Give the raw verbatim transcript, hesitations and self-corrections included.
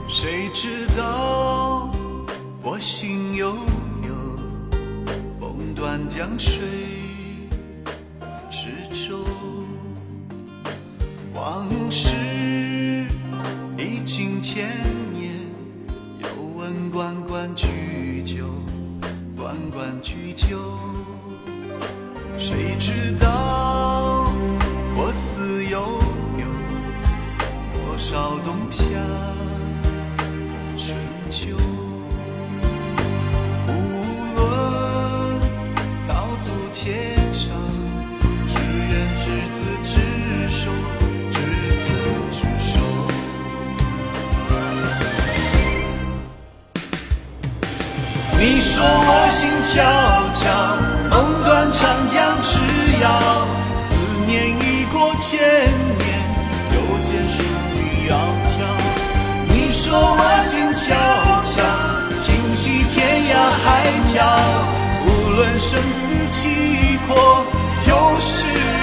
谁知道我心悠悠，梦断江水之舟。往事已经千年，又问关关雎鸠，关关雎鸠。谁知道我思悠悠，多少冬夏春秋。无论道阻且长，只愿执子之手，执子之手。你说我心悄悄，梦断长江之遥，思念已过千年，又见树欲窈窕。你说我心悄悄，情系天涯海角，无论生死契阔，有时